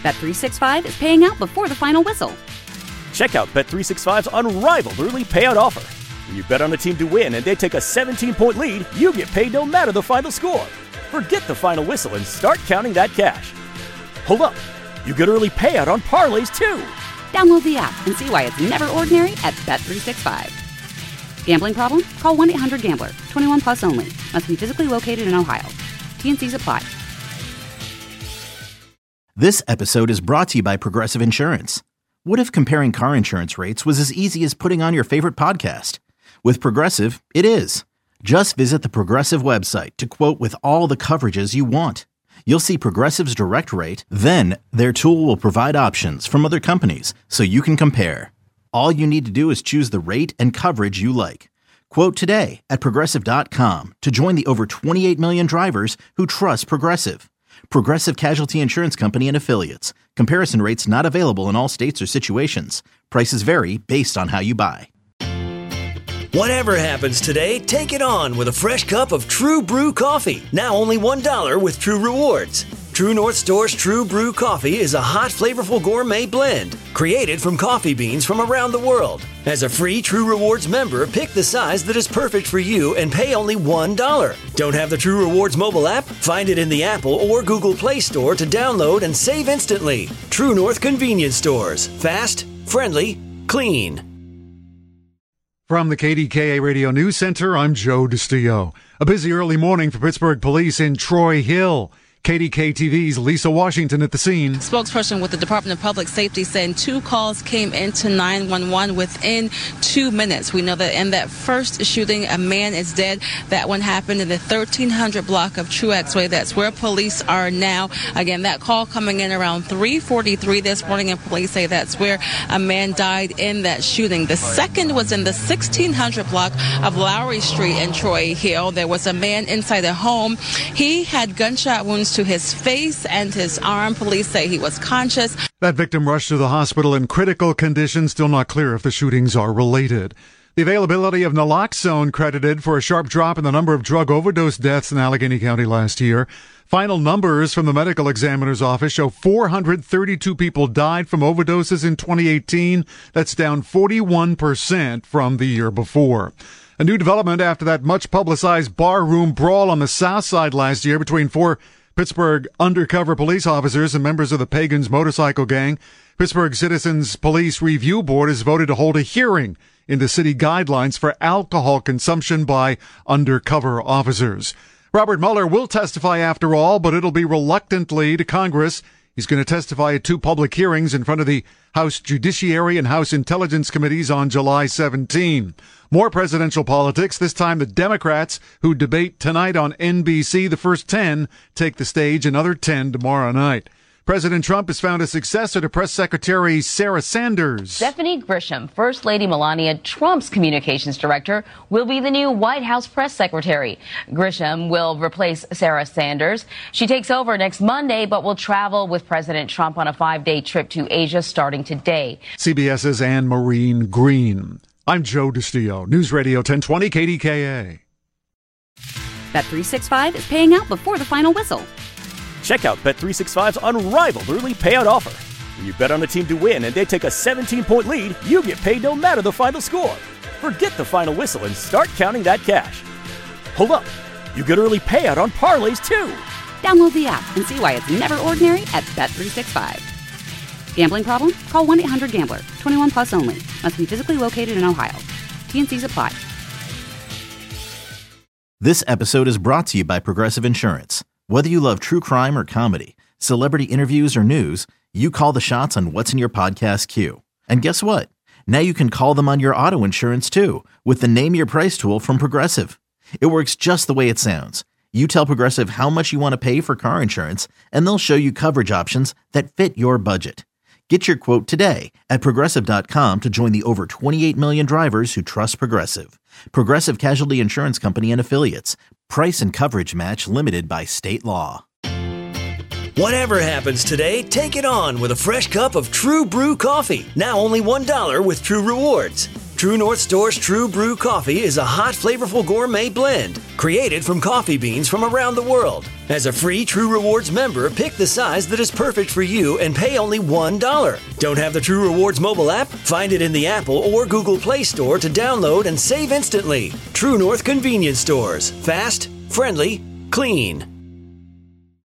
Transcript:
Bet365 is paying out before the final whistle. Check out Bet365's unrivaled early payout offer. When you bet on a team to win and they take a 17-point lead, you get paid no matter the final score. Forget the final whistle and start counting that cash. Hold up. You get early payout on parlays, too. Download the app and see why it's never ordinary at Bet365. Gambling problem? Call 1-800-GAMBLER. 21 plus only. Must be physically located in Ohio. T&Cs apply. This episode is brought to you by Progressive Insurance. What if comparing car insurance rates was as easy as putting on your favorite podcast? With Progressive, it is. Just visit the Progressive website to quote with all the coverages you want. You'll see Progressive's direct rate, then their tool will provide options from other companies so you can compare. All you need to do is choose the rate and coverage you like. Quote today at Progressive.com to join the over 28 million drivers who trust Progressive. Progressive Casualty Insurance Company and Affiliates. Comparison rates not available in all states or situations. Prices vary based on how you buy. Whatever happens today, take it on with a fresh cup of True Brew coffee. Now only $1 with True Rewards. True North Store's True Brew coffee is a hot, flavorful gourmet blend created from coffee beans from around the world. As a free True Rewards member, pick the size that is perfect for you and pay only $1. Don't have the True Rewards mobile app? Find it in the Apple or Google Play Store to download and save instantly. True North Convenience Stores. Fast, friendly, clean. From the KDKA Radio News Center, I'm Joe DeStio. A busy early morning for Pittsburgh police in Troy Hill. KDK-TV's Lisa Washington at the scene. Spokesperson with the Department of Public Safety saying 2 calls came into 911 within 2 minutes. We know that in that first shooting, a man is dead. That one happened in the 1300 block of Truex Way. That's where police are now. Again, that call coming in around 3:43 this morning, and police say that's where a man died in that shooting. The second was in the 1600 block of Lowry Street in Troy Hill. There was a man inside a home. He had gunshot wounds to his face and his arm. Police say he was conscious. That victim rushed to the hospital in critical condition. Still not clear if the shootings are related. The availability of naloxone credited for a sharp drop in the number of drug overdose deaths in Allegheny County last year. Final numbers from the medical examiner's office show 432 people died from overdoses in 2018. That's down 41% from the year before. A new development after that much-publicized barroom brawl on the south side last year between 4 Pittsburgh undercover police officers and members of the Pagans motorcycle gang. Pittsburgh Citizens Police Review Board has voted to hold a hearing into city guidelines for alcohol consumption by undercover officers. Robert Mueller will testify after all, but it'll be reluctantly to Congress. He's going to testify at 2 public hearings in front of the House Judiciary and House Intelligence Committees on July 17. More presidential politics, this time the Democrats, who debate tonight on NBC. The first 10 take the stage, another 10 tomorrow night. President Trump has found a successor to Press Secretary Sarah Sanders. Stephanie Grisham, First Lady Melania Trump's communications director, will be the new White House press secretary. Grisham will replace Sarah Sanders. She takes over next Monday, but will travel with President Trump on a 5-day trip to Asia starting today. CBS's Anne Maureen Green. I'm Joe DeStio, News Radio 1020 KDKA. Bet365 is paying out before the final whistle. Check out Bet365's unrivaled early payout offer. When you bet on a team to win and they take a 17-point lead, you get paid no matter the final score. Forget the final whistle and start counting that cash. Hold up. You get early payout on parlays, too. Download the app and see why it's never ordinary at Bet365. Gambling problem? Call 1-800-GAMBLER. 21 plus only. Must be physically located in Ohio. T&Cs apply. This episode is brought to you by Progressive Insurance. Whether you love true crime or comedy, celebrity interviews or news, you call the shots on what's in your podcast queue. And guess what? Now you can call them on your auto insurance too with the Name Your Price tool from Progressive. It works just the way it sounds. You tell Progressive how much you want to pay for car insurance, and they'll show you coverage options that fit your budget. Get your quote today at Progressive.com to join the over 28 million drivers who trust Progressive. Progressive Casualty Insurance Company and Affiliates. Price and coverage match limited by state law. Whatever happens today, take it on with a fresh cup of True Brew coffee. Now only $1 with True Rewards. True North Store's True Brew Coffee is a hot, flavorful gourmet blend created from coffee beans from around the world. As a free True Rewards member, pick the size that is perfect for you and pay only $1. Don't have the True Rewards mobile app? Find it in the Apple or Google Play Store to download and save instantly. True North Convenience Stores. Fast, friendly, clean.